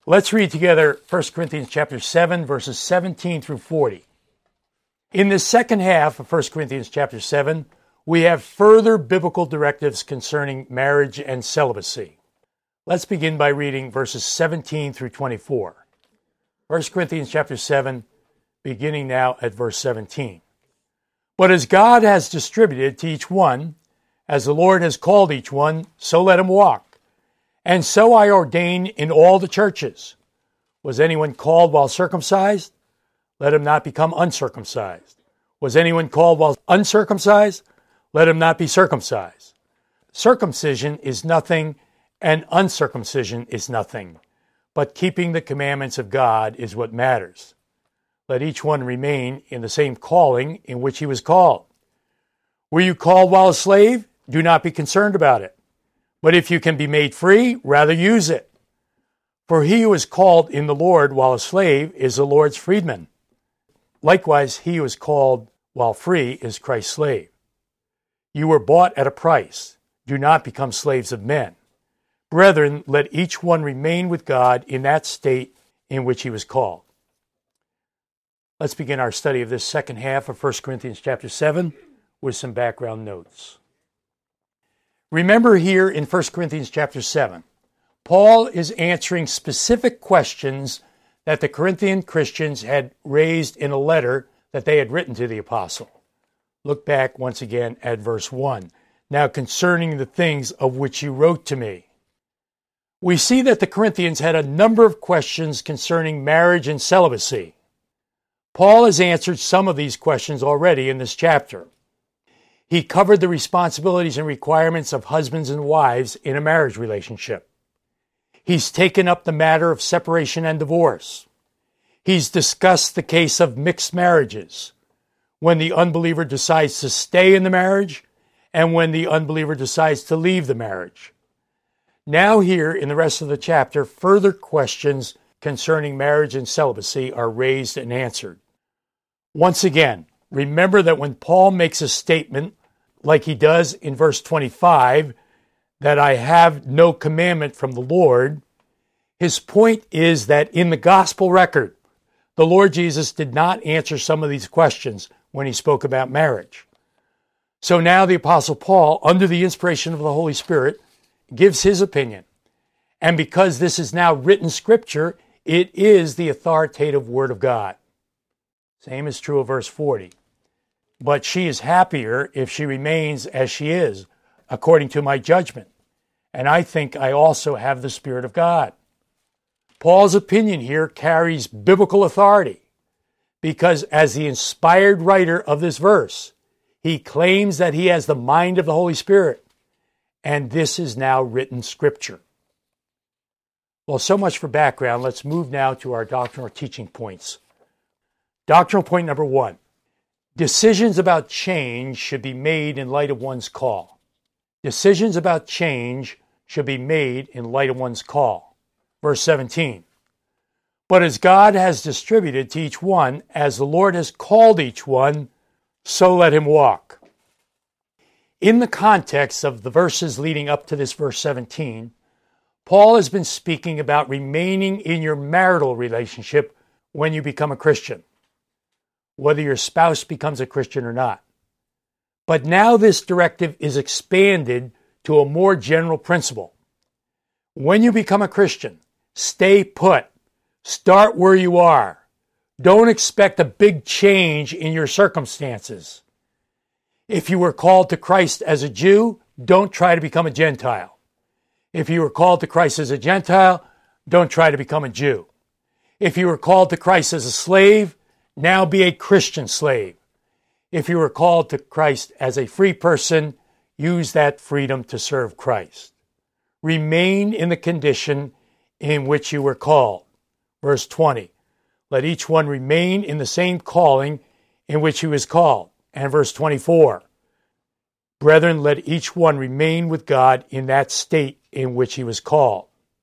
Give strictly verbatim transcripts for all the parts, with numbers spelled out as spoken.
Let's read together First Corinthians chapter seven, verses seventeen through forty. In the second half of First Corinthians chapter seven, we have further biblical directives concerning marriage and celibacy. Let's begin by reading verses seventeen through twenty-four. First Corinthians chapter seven, beginning now at verse seventeen. But as God has distributed to each one, as the Lord has called each one, so let him walk. And so I ordain in all the churches. Was anyone called while circumcised? Let him not become uncircumcised. Was anyone called while uncircumcised? Let him not be circumcised. Circumcision is nothing, and uncircumcision is nothing. But keeping the commandments of God is what matters. Let each one remain in the same calling in which he was called. Were you called while a slave? Do not be concerned about it. But if you can be made free, rather use it. For he who is called in the Lord while a slave is the Lord's freedman. Likewise, he who is called while free is Christ's slave. You were bought at a price. Do not become slaves of men. Brethren, let each one remain with God in that state in which he was called. Let's begin our study of this second half of First Corinthians chapter seven with some background notes. Remember here in First Corinthians chapter seven, Paul is answering specific questions that the Corinthian Christians had raised in a letter that they had written to the apostle. Look back once again at verse one. Now concerning the things of which you wrote to me. We see that the Corinthians had a number of questions concerning marriage and celibacy. Paul has answered some of these questions already in this chapter. He covered the responsibilities and requirements of husbands and wives in a marriage relationship. He's taken up the matter of separation and divorce. He's discussed the case of mixed marriages, when the unbeliever decides to stay in the marriage and when the unbeliever decides to leave the marriage. Now here in the rest of the chapter, further questions concerning marriage and celibacy are raised and answered. Once again, remember that when Paul makes a statement, like he does in verse twenty-five, that I have no commandment from the Lord, his point is that in the gospel record, the Lord Jesus did not answer some of these questions when he spoke about marriage. So now the Apostle Paul, under the inspiration of the Holy Spirit, gives his opinion. And because this is now written scripture, it is the authoritative word of God. Same is true of verse forty. But she is happier if she remains as she is, according to my judgment. And I think I also have the Spirit of God. Paul's opinion here carries biblical authority, because as the inspired writer of this verse, he claims that he has the mind of the Holy Spirit, and this is now written scripture. Well, so much for background. Let's move now to our doctrinal teaching points. Doctrinal point number one. Decisions about change should be made in light of one's call. Decisions about change should be made in light of one's call. Verse seventeen. But as God has distributed to each one, as the Lord has called each one, so let him walk. In the context of the verses leading up to this verse seventeen, Paul has been speaking about remaining in your marital relationship when you become a Christian, whether your spouse becomes a Christian or not. But now this directive is expanded to a more general principle. When you become a Christian, stay put. Start where you are. Don't expect a big change in your circumstances. If you were called to Christ as a Jew, don't try to become a Gentile. If you were called to Christ as a Gentile, don't try to become a Jew. If you were called to Christ as a slave, now be a Christian slave. If you were called to Christ as a free person, use that freedom to serve Christ. Remain in the condition in which you were called. Verse twenty, let each one remain in the same calling in which he was called. And verse twenty-four, brethren, let each one remain with God in that state in which he was called.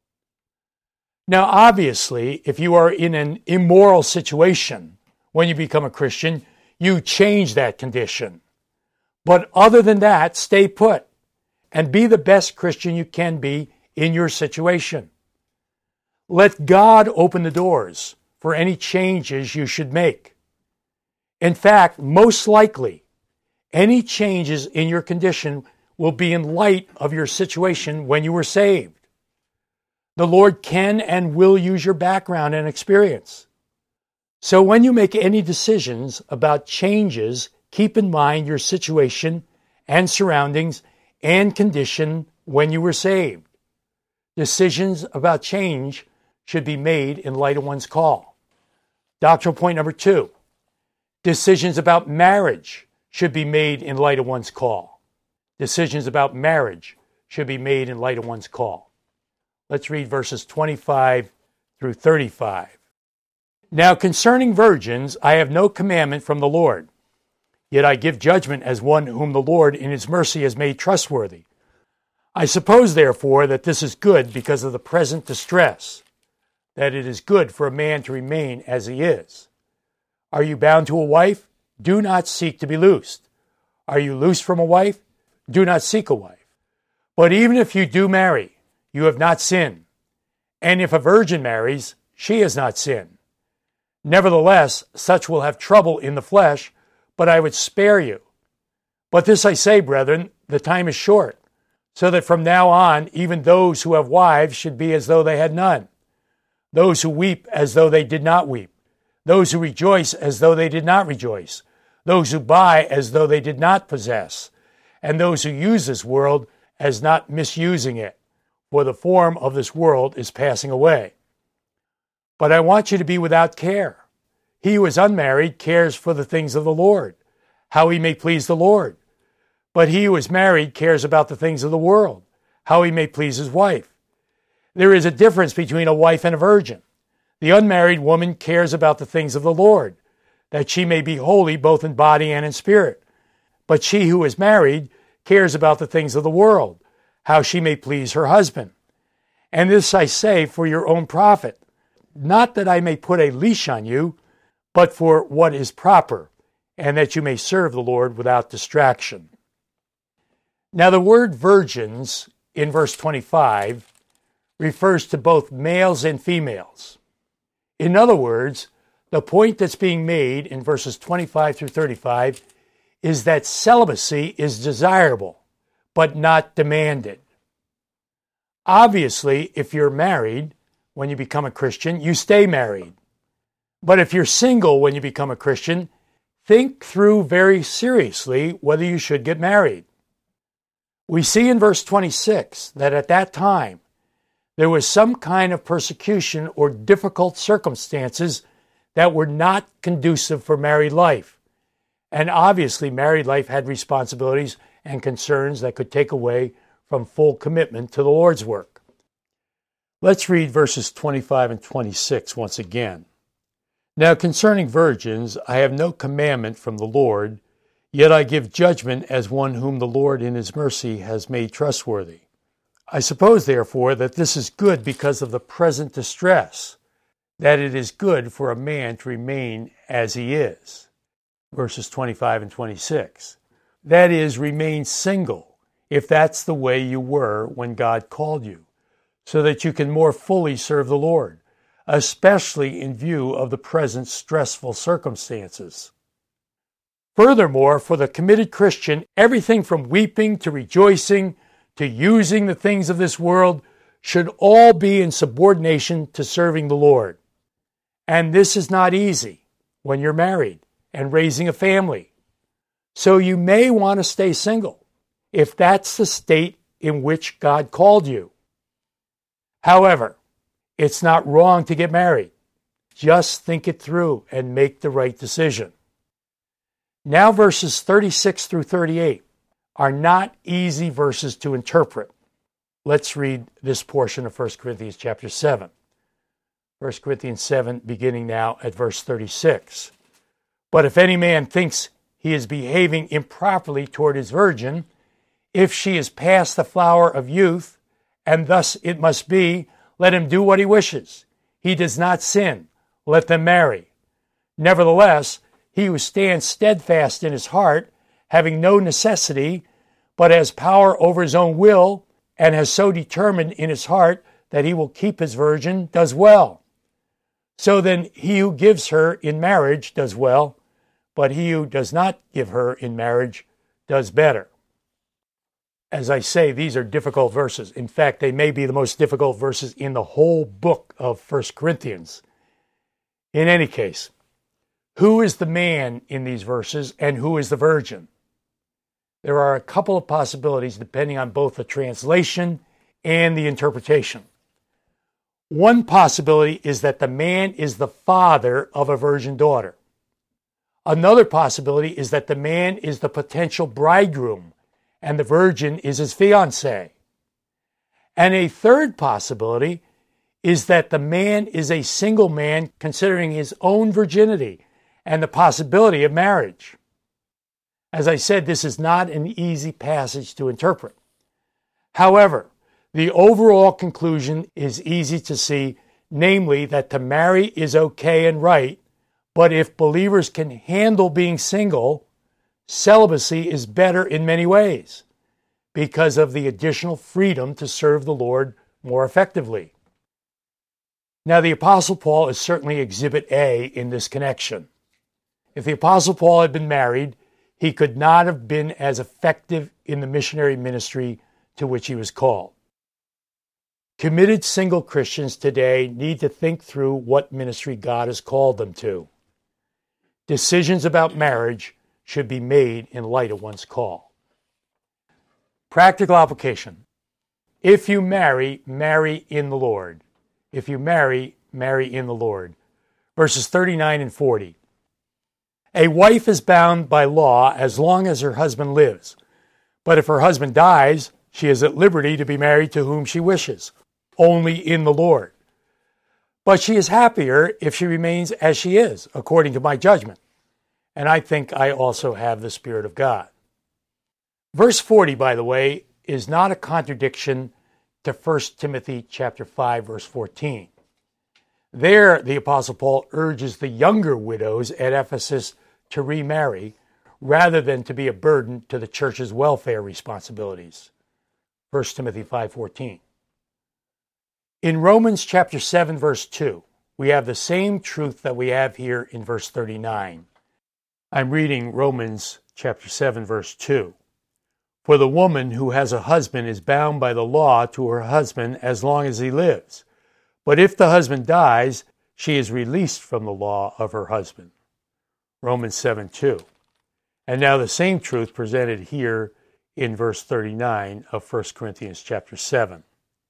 Now, obviously, if you are in an immoral situation when you become a Christian, you change that condition. But other than that, stay put and be the best Christian you can be in your situation. Let God open the doors for any changes you should make. In fact, most likely, any changes in your condition will be in light of your situation when you were saved. The Lord can and will use your background and experience. So when you make any decisions about changes, keep in mind your situation and surroundings and condition when you were saved. Decisions about change should be made in light of one's call. Doctrinal point number two, decisions about marriage should be made in light of one's call. Decisions about marriage should be made in light of one's call. Let's read verses twenty-five through thirty-five. Now concerning virgins, I have no commandment from the Lord. Yet I give judgment as one whom the Lord in his mercy has made trustworthy. I suppose, therefore, that this is good because of the present distress, that it is good for a man to remain as he is. Are you bound to a wife? Do not seek to be loosed. Are you loosed from a wife? Do not seek a wife. But even if you do marry, you have not sinned. And if a virgin marries, she has not sinned. Nevertheless, such will have trouble in the flesh, but I would spare you. But this I say, brethren, the time is short, so that from now on, even those who have wives should be as though they had none, those who weep as though they did not weep, those who rejoice as though they did not rejoice, those who buy as though they did not possess, and those who use this world as not misusing it, for the form of this world is passing away. But I want you to be without care. He who is unmarried cares for the things of the Lord, how he may please the Lord. But he who is married cares about the things of the world, how he may please his wife. There is a difference between a wife and a virgin. The unmarried woman cares about the things of the Lord, that she may be holy both in body and in spirit. But she who is married cares about the things of the world, how she may please her husband. And this I say for your own profit, not that I may put a leash on you, but for what is proper, and that you may serve the Lord without distraction. Now the word virgins in verse twenty-five refers to both males and females. In other words, the point that's being made in verses twenty-five through thirty-five is that celibacy is desirable, but not demanded. Obviously, if you're married, when you become a Christian, you stay married. But if you're single when you become a Christian, think through very seriously whether you should get married. We see in verse twenty-six that at that time, there was some kind of persecution or difficult circumstances that were not conducive for married life. And obviously, married life had responsibilities and concerns that could take away from full commitment to the Lord's work. Let's read verses twenty-five and twenty-six once again. Now concerning virgins, I have no commandment from the Lord, yet I give judgment as one whom the Lord in his mercy has made trustworthy. I suppose, therefore, that this is good because of the present distress, that it is good for a man to remain as he is. Verses twenty-five and twenty-six. That is, remain single, if that's the way you were when God called you, so that you can more fully serve the Lord, especially in view of the present stressful circumstances. Furthermore, for the committed Christian, everything from weeping to rejoicing to using the things of this world should all be in subordination to serving the Lord. And this is not easy when you're married and raising a family. So you may want to stay single if that's the state in which God called you. However, it's not wrong to get married. Just think it through and make the right decision. Now verses thirty-six through thirty-eight are not easy verses to interpret. Let's read this portion of First Corinthians chapter seven. First Corinthians seven, beginning now at verse thirty-six. But if any man thinks he is behaving improperly toward his virgin, if she is past the flower of youth, and thus it must be, let him do what he wishes. He does not sin. Let them marry. Nevertheless, he who stands steadfast in his heart, having no necessity, but has power over his own will, and has so determined in his heart that he will keep his virgin does well. So then he who gives her in marriage does well, but he who does not give her in marriage does better. As I say, these are difficult verses. In fact, they may be the most difficult verses in the whole book of First Corinthians. In any case, who is the man in these verses and who is the virgin? There are a couple of possibilities depending on both the translation and the interpretation. One possibility is that the man is the father of a virgin daughter. Another possibility is that the man is the potential bridegroom and the virgin is his fiancée. And a third possibility is that the man is a single man considering his own virginity and the possibility of marriage. As I said, this is not an easy passage to interpret. However, the overall conclusion is easy to see, namely that to marry is okay and right, but if believers can handle being single, celibacy is better in many ways because of the additional freedom to serve the Lord more effectively. Now, the Apostle Paul is certainly exhibit A in this connection. If the Apostle Paul had been married, he could not have been as effective in the missionary ministry to which he was called. Committed single Christians today need to think through what ministry God has called them to. Decisions about marriage should be made in light of one's call. Practical application. If you marry, marry in the Lord. If you marry, marry in the Lord. Verses thirty-nine and forty. A wife is bound by law as long as her husband lives. But if her husband dies, she is at liberty to be married to whom she wishes, only in the Lord. But she is happier if she remains as she is, according to my judgment. And I think I also have the Spirit of God. Verse forty, by the way, is not a contradiction to First Timothy chapter five, verse fourteen. There, the Apostle Paul urges the younger widows at Ephesus to remarry rather than to be a burden to the church's welfare responsibilities. First Timothy five fourteen. In Romans chapter seven, verse two, we have the same truth that we have here in verse thirty-nine. I'm reading Romans chapter seven, verse two. For the woman who has a husband is bound by the law to her husband as long as he lives. But if the husband dies, she is released from the law of her husband. Romans seven two. And now the same truth presented here in verse thirty-nine of First Corinthians chapter seven.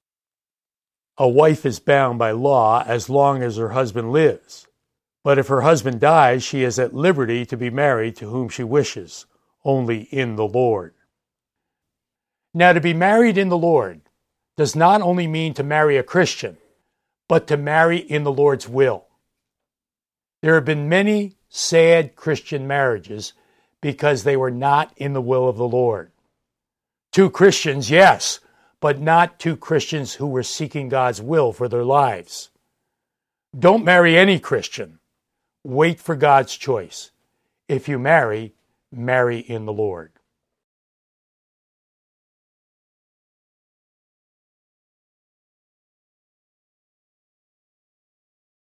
A wife is bound by law as long as her husband lives. But if her husband dies, she is at liberty to be married to whom she wishes, only in the Lord. Now, to be married in the Lord does not only mean to marry a Christian, but to marry in the Lord's will. There have been many sad Christian marriages because they were not in the will of the Lord. Two Christians, yes, but not two Christians who were seeking God's will for their lives. Don't marry any Christian. Wait for God's choice. If you marry, marry in the Lord.